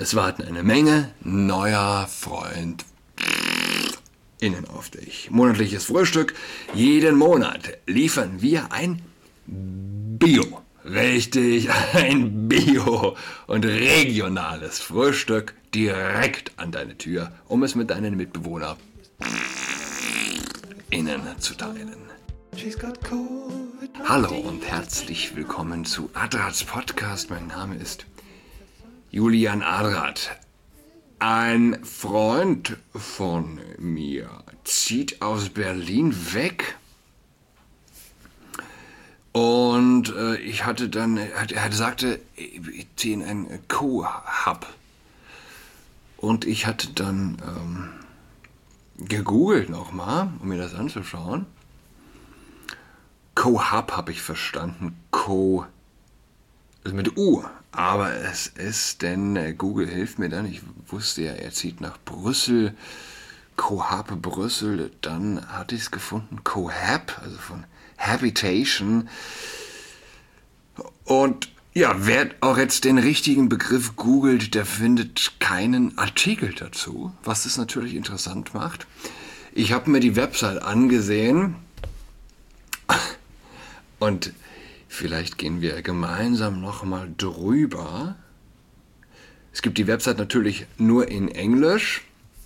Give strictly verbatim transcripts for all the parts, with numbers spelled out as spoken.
Es warten eine Menge neuer Freund innen auf dich. Monatliches Frühstück. Jeden Monat liefern wir ein Bio. Richtig, ein Bio und regionales Frühstück direkt an deine Tür, um es mit deinen Mitbewohnern innen zu teilen. Hallo und herzlich willkommen zu Adrats Podcast. Mein Name ist Julian Adrat. Ein Freund von mir zieht aus Berlin weg und äh, ich hatte dann, er sagte, ich ziehe in ein Co-Hub und ich hatte dann ähm, gegoogelt nochmal, um mir das anzuschauen. Co-Hub habe ich verstanden, Co, also mit U, aber es ist, denn äh, Google hilft mir dann, ich wusste ja, er zieht nach Brüssel, Co-Hub Brüssel, dann hatte ich es gefunden, Co-Hab, also von Habitation, und ja, wer auch jetzt den richtigen Begriff googelt, der findet keinen Artikel dazu, was es natürlich interessant macht. Ich habe mir die Website angesehen und vielleicht gehen wir gemeinsam nochmal drüber. Es gibt die Website natürlich nur in Englisch.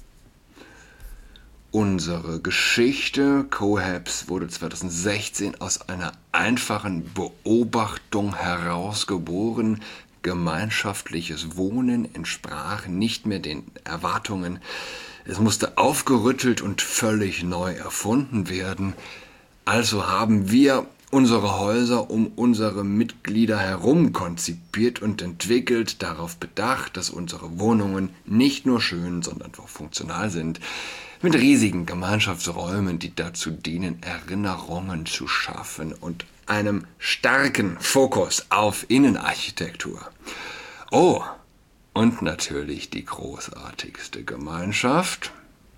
Unsere Geschichte Co-Habs wurde zweitausendsechzehn aus einer einfachen Beobachtung herausgeboren. Gemeinschaftliches Wohnen entsprach nicht mehr den Erwartungen. Es musste aufgerüttelt und völlig neu erfunden werden. Also haben wir unsere Häuser um unsere Mitglieder herum konzipiert und entwickelt, darauf bedacht, dass unsere Wohnungen nicht nur schön, sondern auch funktional sind, mit riesigen Gemeinschaftsräumen, die dazu dienen, Erinnerungen zu schaffen und einem starken Fokus auf Innenarchitektur. Oh, und natürlich die großartigste Gemeinschaft.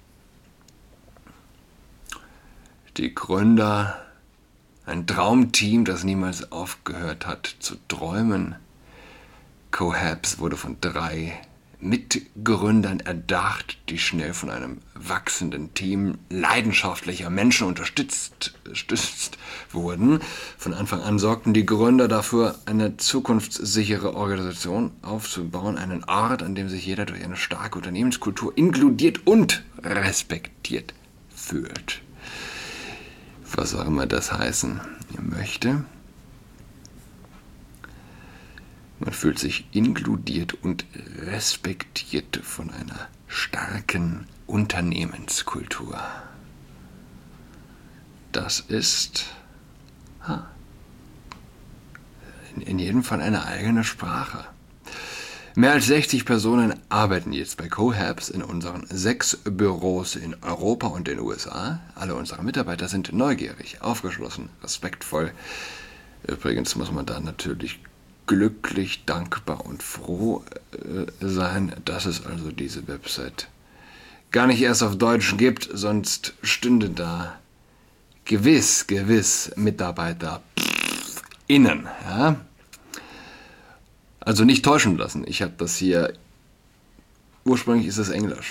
Die Gründer, ein Traumteam, das niemals aufgehört hat zu träumen. Co-Habs wurde von drei Mitgründern erdacht, die schnell von einem wachsenden Team leidenschaftlicher Menschen unterstützt, unterstützt wurden. Von Anfang an sorgten die Gründer dafür, eine zukunftssichere Organisation aufzubauen, einen Ort, an dem sich jeder durch eine starke Unternehmenskultur inkludiert und respektiert fühlt. Was auch immer das heißen möchte. Man fühlt sich inkludiert und respektiert von einer starken Unternehmenskultur. Das ist ha, in, in jedem Fall eine eigene Sprache. Mehr als sechzig Personen arbeiten jetzt bei Co-Habs in unseren sechs Büros in Europa und den U S A. Alle unsere Mitarbeiter sind neugierig, aufgeschlossen, respektvoll. Übrigens muss man da natürlich glücklich, dankbar und froh äh, sein, dass es also diese Website gar nicht erst auf Deutsch gibt, sonst stünde da gewiss, gewiss Mitarbeiter innen, ja. Also nicht täuschen lassen. Ich habe das hier, ursprünglich ist es Englisch.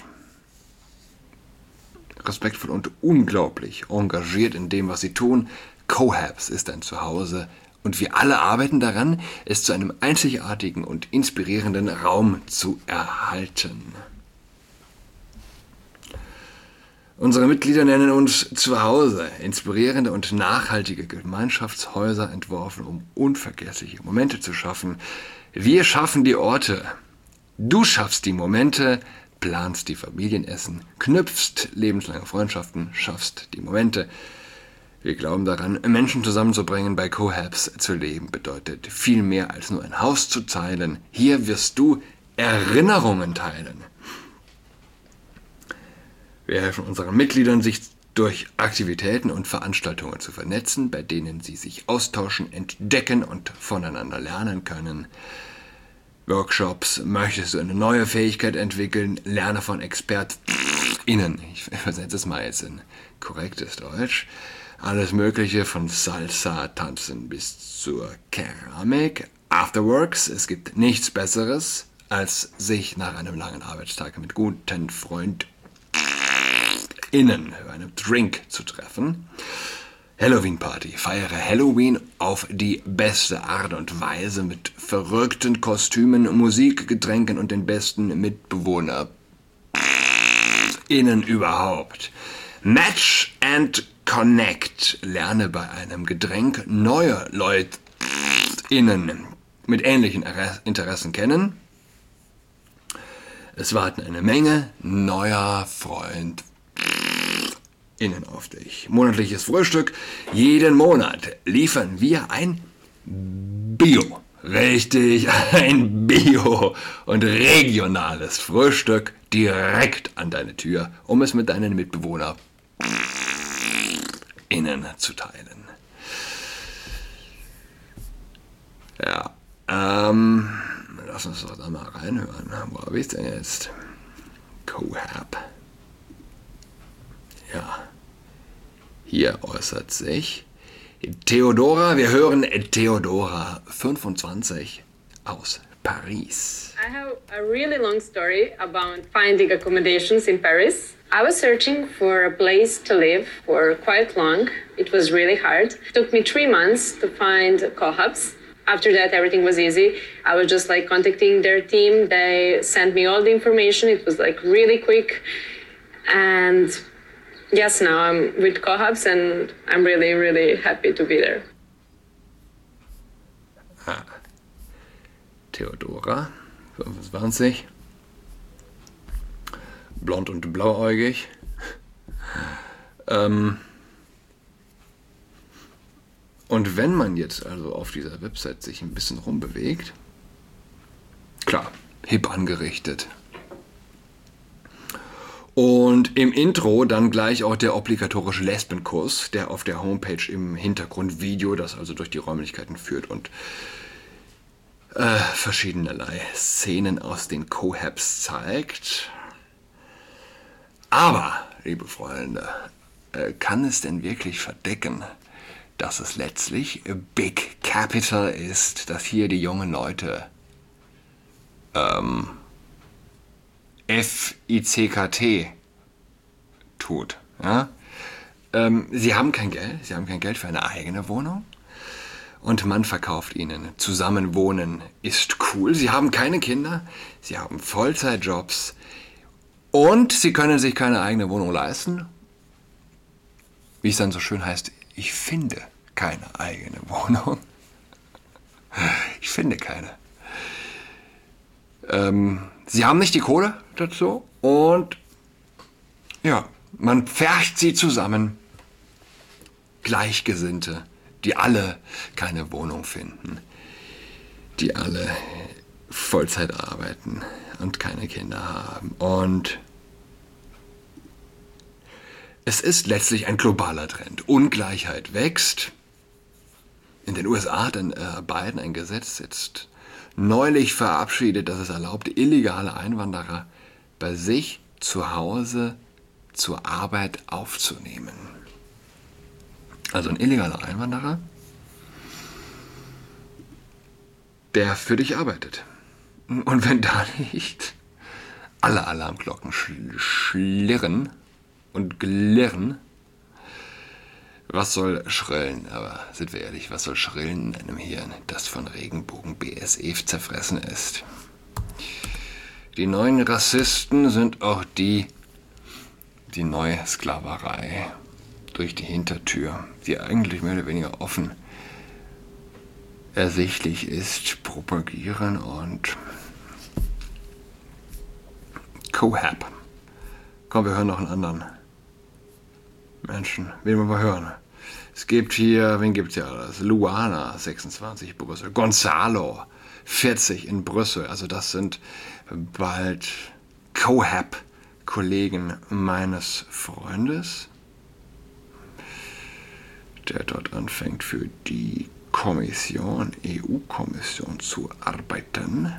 Respektvoll und unglaublich engagiert in dem, was sie tun. Co-Habs ist ein Zuhause und wir alle arbeiten daran, es zu einem einzigartigen und inspirierenden Raum zu erhalten. Unsere Mitglieder nennen uns Zuhause, inspirierende und nachhaltige Gemeinschaftshäuser entworfen, um unvergessliche Momente zu schaffen. Wir schaffen die Orte. Du schaffst die Momente, planst die Familienessen, knüpfst lebenslange Freundschaften, schaffst die Momente. Wir glauben daran, Menschen zusammenzubringen. Bei Co-Habs zu leben bedeutet viel mehr als nur ein Haus zu teilen. Hier wirst du Erinnerungen teilen. Wir helfen unseren Mitgliedern, sich durch Aktivitäten und Veranstaltungen zu vernetzen, bei denen sie sich austauschen, entdecken und voneinander lernen können. Workshops, möchtest du eine neue Fähigkeit entwickeln, lerne von ExpertInnen. Ich übersetze es mal jetzt in korrektes Deutsch. Alles Mögliche von Salsa, Tanzen bis zur Keramik. Afterworks, es gibt nichts Besseres als sich nach einem langen Arbeitstag mit guten FreundInnen über einen Drink zu treffen. Halloween-Party. Feiere Halloween auf die beste Art und Weise mit verrückten Kostümen, Musik, Getränken und den besten MitbewohnerInnen überhaupt. Match and Connect. Lerne bei einem Getränk neue LeutInnen mit ähnlichen Interessen kennen. Es warten eine Menge neuer Freund innen auf dich. Monatliches Frühstück. Jeden Monat liefern wir ein Bio. Richtig, ein Bio und regionales Frühstück direkt an deine Tür, um es mit deinen MitbewohnerInnen zu teilen. Ja, ähm, lass uns doch da mal reinhören. Wo habe ich denn jetzt? Cohab. Ja, hier äußert sich Theodora. Wir hören Theodora fünfundzwanzig aus Paris. I have a really long story about finding accommodations in Paris. I was searching for a place to live for quite long. It was really hard. It took me three months to find Cohabs. After that, everything was easy. I was just like contacting their team. They sent me all the information. It was like really quick. And yes, now I'm with Cohabs and I'm really, really happy to be there. Ah. Theodora, fünfundzwanzig, blond und blauäugig. ähm und wenn man jetzt also auf dieser Website sich ein bisschen rumbewegt, klar, hip angerichtet. Und im Intro dann gleich auch der obligatorische Lesbenkurs, der auf der Homepage im Hintergrundvideo, das also durch die Räumlichkeiten führt und äh, verschiedenerlei Szenen aus den Cohabs zeigt. Aber, liebe Freunde, äh, kann es denn wirklich verdecken, dass es letztlich Big Capital ist, dass hier die jungen Leute ähm, F I C K T tut. Ja? Ähm, sie haben kein Geld, sie haben kein Geld für eine eigene Wohnung und man verkauft ihnen, Zusammenwohnen ist cool. Sie haben keine Kinder, sie haben Vollzeitjobs und sie können sich keine eigene Wohnung leisten. Wie es dann so schön heißt, ich finde keine eigene Wohnung. Ich finde keine. Ähm, sie haben nicht die Kohle dazu und ja, man pfercht sie zusammen, Gleichgesinnte, die alle keine Wohnung finden, die alle Vollzeit arbeiten und keine Kinder haben. Und es ist letztlich ein globaler Trend. Ungleichheit wächst. In den U S A hat dann äh, Biden ein Gesetz jetzt neulich verabschiedet, dass es erlaubt, illegale Einwanderer bei sich zu Hause zur Arbeit aufzunehmen. Also ein illegaler Einwanderer, der für dich arbeitet. Und wenn da nicht alle Alarmglocken schl- schlirren und glirren, was soll schrillen? Aber sind wir ehrlich, was soll schrillen in einem Hirn, das von Regenbogen B S E zerfressen ist? Die neuen Rassisten sind auch die, die neue Sklaverei durch die Hintertür, die eigentlich mehr oder weniger offen ersichtlich ist, propagieren und Cohab. Komm, wir hören noch einen anderen Menschen, wen wollen wir hören? Es gibt hier, wen gibt es hier alles? Luana, sechsundzwanzig, Brüssel. Gonzalo, vierzig in Brüssel. Also das sind bald Cohab-Kollegen meines Freundes, der dort anfängt für die Kommission, E U-Kommission zu arbeiten.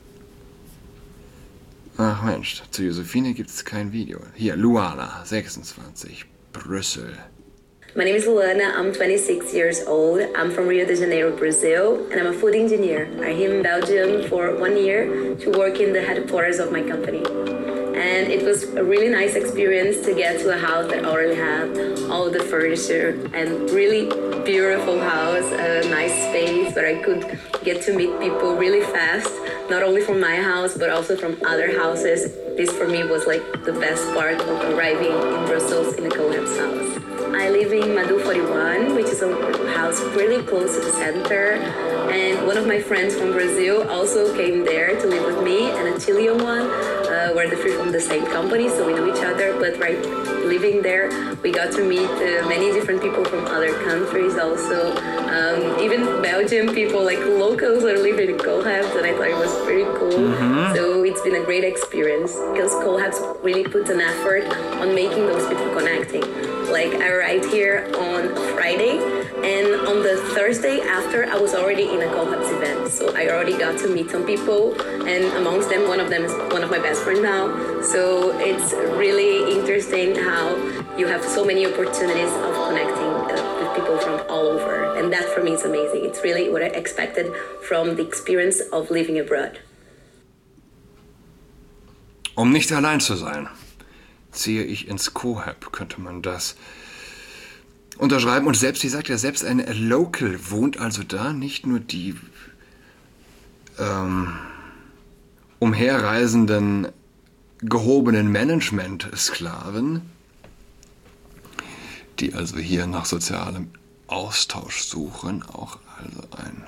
Ach Mensch, zu Josephine gibt es kein Video. Hier, Luana, sechsundzwanzig, Brüssel. My name is Luana. I'm twenty-six years old. I'm from Rio de Janeiro, Brazil, and I'm a food engineer. I'm here in Belgium for one year to work in the headquarters of my company. And it was a really nice experience to get to a house that already had all the furniture and really beautiful house, a nice space where I could get to meet people really fast, not only from my house, but also from other houses. This for me was like the best part of arriving in Brussels in a Cohab's house. I live in Madu forty-one, which is a house really close to the center. And one of my friends from Brazil also came there to live with me, and a Chilean one. Uh, we're the three from the same company, so we know each other. But right, living there, we got to meet uh, many different people from other countries also. Um, even Belgian people, like locals, are living in Cohabs, and I thought it was pretty cool. Mm-hmm. So it's been a great experience because Cohabs really puts an effort on making those people connecting. Like I arrived here on Friday, and on the Thursday after, I was already in a Cohabs event. So I already got to meet some people, and amongst them, one of them is one of my best friends now. So it's really interesting how you have so many opportunities of connecting uh, with people from all over. And that for me is amazing. It's really what I expected from the experience of living abroad. Um nicht allein zu sein, ziehe ich ins Cohab, könnte man das unterschreiben. Und selbst, wie sagt ja, selbst ein Local wohnt also da, nicht nur die ähm, umherreisenden, gehobenen Management-Sklaven, die also hier nach sozialem Austausch suchen, auch also ein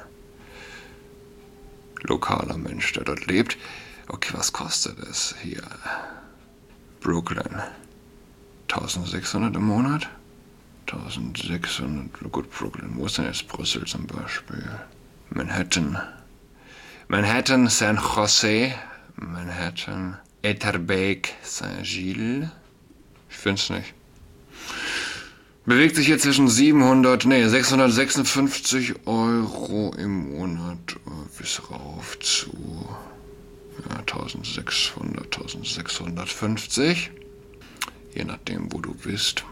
lokaler Mensch, der dort lebt. Okay, was kostet es hier? Brooklyn. eintausendsechshundert im Monat? eintausendsechshundert, gut, Brooklyn. Wo ist denn jetzt Brüssel zum Beispiel? Manhattan. Manhattan, San Jose, Manhattan, Etterbeek, Saint-Gilles. Ich find's nicht. Bewegt sich hier zwischen siebenhundert, nee, sechshundertsechsundfünfzig Euro im Monat bis rauf zu ja, eintausendsechshundert, eintausendsechshundertfünfzig. Je nachdem, wo du bist.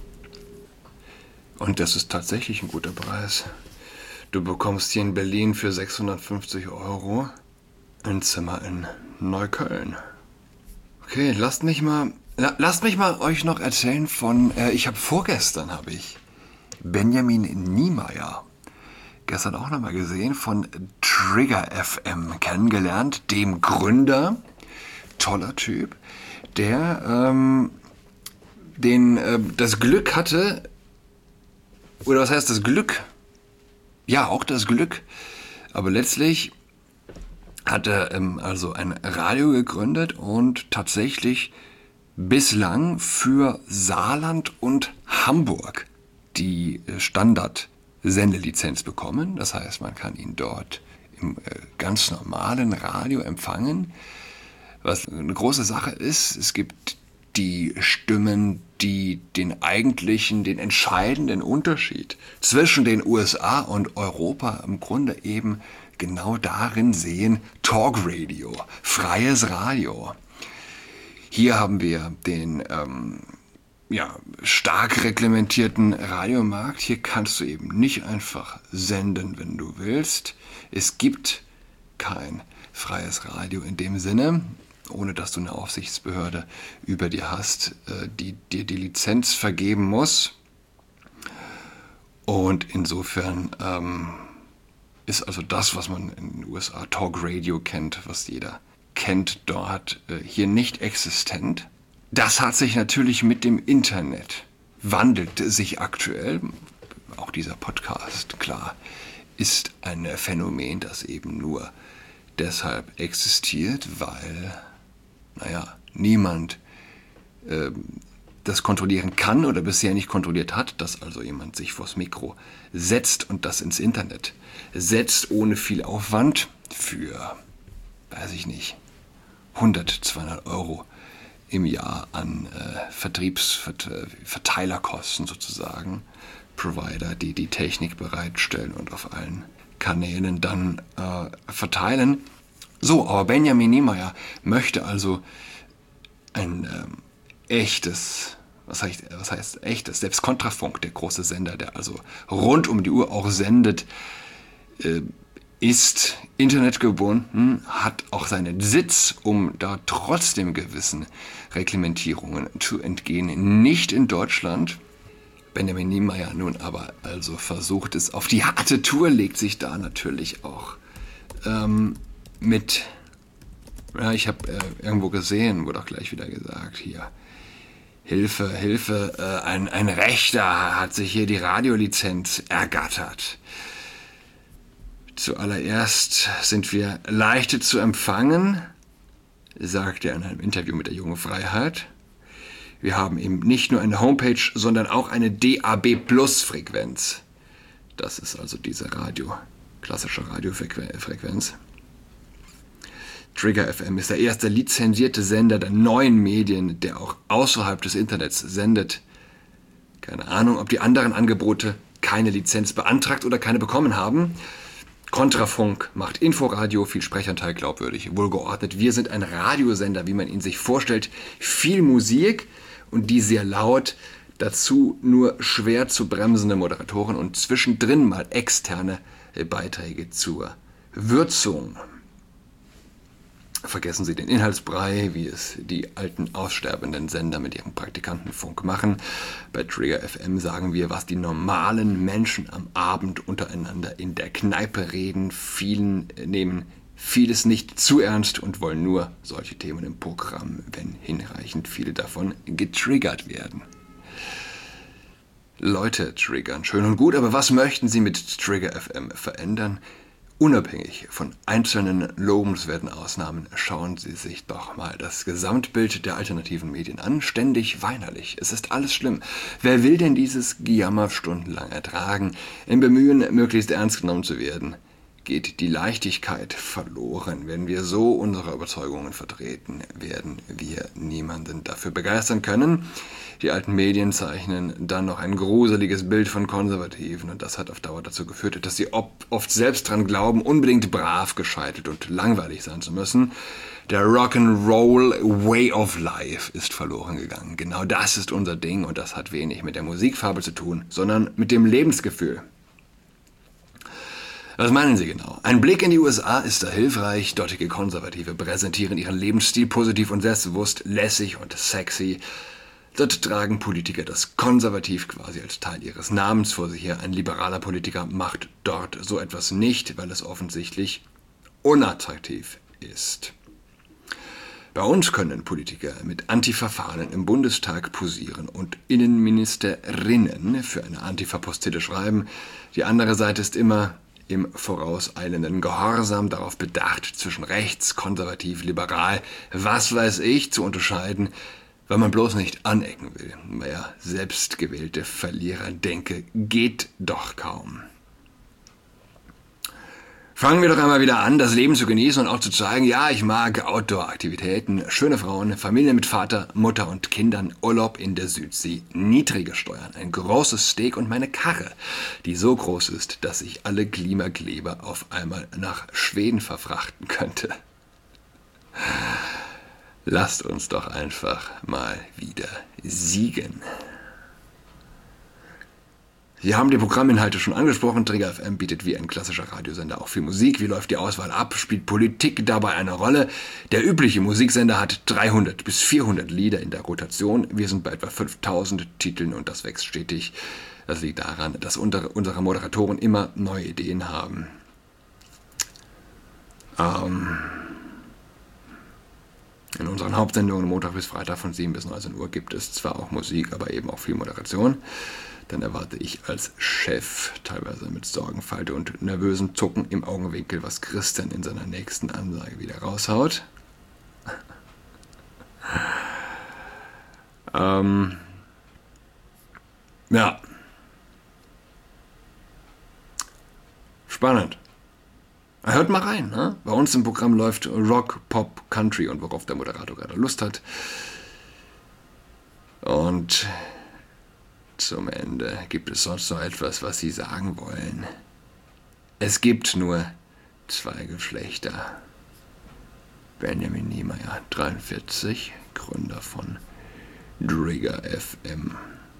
Und das ist tatsächlich ein guter Preis. Du bekommst hier in Berlin für sechshundertfünfzig Euro ein Zimmer in Neukölln. Okay, lasst mich mal, lasst mich mal euch noch erzählen von, äh, ich habe vorgestern, habe ich Benjamin Niemeyer, gestern auch nochmal gesehen, von Trigger F M kennengelernt, dem Gründer, toller Typ, der ähm, den, äh, das Glück hatte, oder was heißt das Glück? Ja, auch das Glück. Aber letztlich hat er ähm, also ein Radio gegründet und tatsächlich bislang für Saarland und Hamburg die äh, Standard-Sendelizenz bekommen. Das heißt, man kann ihn dort im äh, ganz normalen Radio empfangen. Was eine große Sache ist, es gibt die Stimmen, die den eigentlichen, den entscheidenden Unterschied zwischen den U S A und Europa im Grunde eben genau darin sehen: Talkradio, freies Radio. Hier haben wir den ähm, ja, stark reglementierten Radiomarkt. Hier kannst du eben nicht einfach senden, wenn du willst. Es gibt kein freies Radio in dem Sinne, ohne dass du eine Aufsichtsbehörde über dir hast, die dir die Lizenz vergeben muss. Und insofern ähm, ist also das, was man in den U S A Talk Radio kennt, was jeder kennt dort, äh, hier nicht existent. Das hat sich natürlich mit dem Internet, wandelt sich aktuell. Auch dieser Podcast, klar, ist ein Phänomen, das eben nur deshalb existiert, weil naja, niemand äh, das kontrollieren kann oder bisher nicht kontrolliert hat, dass also jemand sich vors Mikro setzt und das ins Internet setzt, ohne viel Aufwand für, weiß ich nicht, hundert, zweihundert Euro im Jahr an äh, Vertriebsverteilerkosten sozusagen, Provider, die die Technik bereitstellen und auf allen Kanälen dann äh, verteilen. So, aber Benjamin Niemeyer möchte also ein ähm, echtes, was heißt, was heißt echtes? Selbst Kontrafunk, der große Sender, der also rund um die Uhr auch sendet, äh, ist internetgebunden, hat auch seinen Sitz, um da trotzdem gewissen Reglementierungen zu entgehen. Nicht in Deutschland. Benjamin Niemeyer nun aber also versucht es auf die harte Tour, legt sich da natürlich auch ähm, mit, ja, ich habe äh, irgendwo gesehen, wurde auch gleich wieder gesagt, hier, Hilfe, Hilfe, äh, ein, ein Rechter hat sich hier die Radiolizenz ergattert. Zuallererst sind wir leichter zu empfangen, sagt er in einem Interview mit der Jungen Freiheit. Wir haben eben nicht nur eine Homepage, sondern auch eine D A B Plus Frequenz. Das ist also diese Radio, klassische Radiofrequenz. Trigger F M ist der erste lizenzierte Sender der neuen Medien, der auch außerhalb des Internets sendet. Keine Ahnung, ob die anderen Angebote keine Lizenz beantragt oder keine bekommen haben. Kontrafunk macht Inforadio, viel Sprechanteil, glaubwürdig, wohlgeordnet. Wir sind ein Radiosender, wie man ihn sich vorstellt. Viel Musik und die sehr laut. Dazu nur schwer zu bremsende Moderatoren und zwischendrin mal externe Beiträge zur Würzung. Vergessen Sie den Inhaltsbrei, wie es die alten aussterbenden Sender mit ihrem Praktikantenfunk machen. Bei Trigger F M sagen wir, was die normalen Menschen am Abend untereinander in der Kneipe reden. Vielen nehmen vieles nicht zu ernst und wollen nur solche Themen im Programm, wenn hinreichend viele davon getriggert werden. Leute triggern, schön und gut, aber was möchten Sie mit Trigger F M verändern? Unabhängig von einzelnen lobenswerten Ausnahmen schauen Sie sich doch mal das Gesamtbild der alternativen Medien an. Ständig weinerlich. Es ist alles schlimm. Wer will denn dieses Gejammer stundenlang ertragen? Im Bemühen, möglichst ernst genommen zu werden, geht die Leichtigkeit verloren. Wenn wir so unsere Überzeugungen vertreten, werden wir niemanden dafür begeistern können. Die alten Medien zeichnen dann noch ein gruseliges Bild von Konservativen und das hat auf Dauer dazu geführt, dass sie oft selbst dran glauben, unbedingt brav, gescheitert und langweilig sein zu müssen. Der Rock'n'Roll Way of Life ist verloren gegangen. Genau das ist unser Ding und das hat wenig mit der Musikfarbe zu tun, sondern mit dem Lebensgefühl. Was meinen Sie genau? Ein Blick in die U S A ist da hilfreich. Dortige Konservative präsentieren ihren Lebensstil positiv und selbstbewusst, lässig und sexy. Dort tragen Politiker das Konservativ quasi als Teil ihres Namens vor sich her. Ein liberaler Politiker macht dort so etwas nicht, weil es offensichtlich unattraktiv ist. Bei uns können Politiker mit Antifa-Fahnen im Bundestag posieren und Innenministerinnen für eine Antifa-Postille schreiben. Die andere Seite ist immer im vorauseilenden Gehorsam darauf bedacht, zwischen rechts, konservativ, liberal, was weiß ich, zu unterscheiden, weil man bloß nicht anecken will. Naja, selbstgewählte Verliererdenke geht doch kaum. Fangen wir doch einmal wieder an, das Leben zu genießen und auch zu zeigen, ja, ich mag Outdoor-Aktivitäten, schöne Frauen, Familie mit Vater, Mutter und Kindern, Urlaub in der Südsee, niedrige Steuern, ein großes Steak und meine Karre, die so groß ist, dass ich alle Klimakleber auf einmal nach Schweden verfrachten könnte. Lasst uns doch einfach mal wieder siegen. Sie haben die Programminhalte schon angesprochen. Trigger F M bietet wie ein klassischer Radiosender auch viel Musik. Wie läuft die Auswahl ab? Spielt Politik dabei eine Rolle? Der übliche Musiksender hat dreihundert bis vierhundert Lieder in der Rotation. Wir sind bei etwa fünftausend Titeln und das wächst stetig. Das liegt daran, dass unsere Moderatoren immer neue Ideen haben. Ähm... In unseren Hauptsendungen Montag bis Freitag von sieben bis neunzehn Uhr gibt es zwar auch Musik, aber eben auch viel Moderation. Dann erwarte ich als Chef teilweise mit Sorgenfalte und nervösem Zucken im Augenwinkel, was Christian in seiner nächsten Ansage wieder raushaut. ähm, ja. Spannend. Hört mal rein, ne? Bei uns im Programm läuft Rock, Pop, Country und worauf der Moderator gerade Lust hat. Und zum Ende gibt es sonst noch etwas, was Sie sagen wollen. Es gibt nur zwei Geschlechter. Benjamin Niemeyer, dreiundvierzig, Gründer von Trigger F M.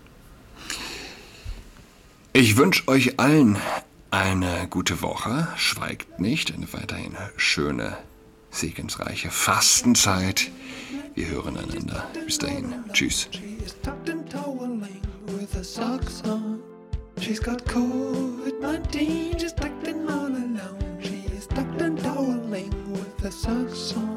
Ich wünsche euch allen eine gute Woche. Schweigt nicht, eine weiterhin schöne, segensreiche Fastenzeit. Wir hören einander. Bis dahin. Tschüss. She's got covid nineteen, she's tucked in all alone. She is tucked and toweling with her socks on.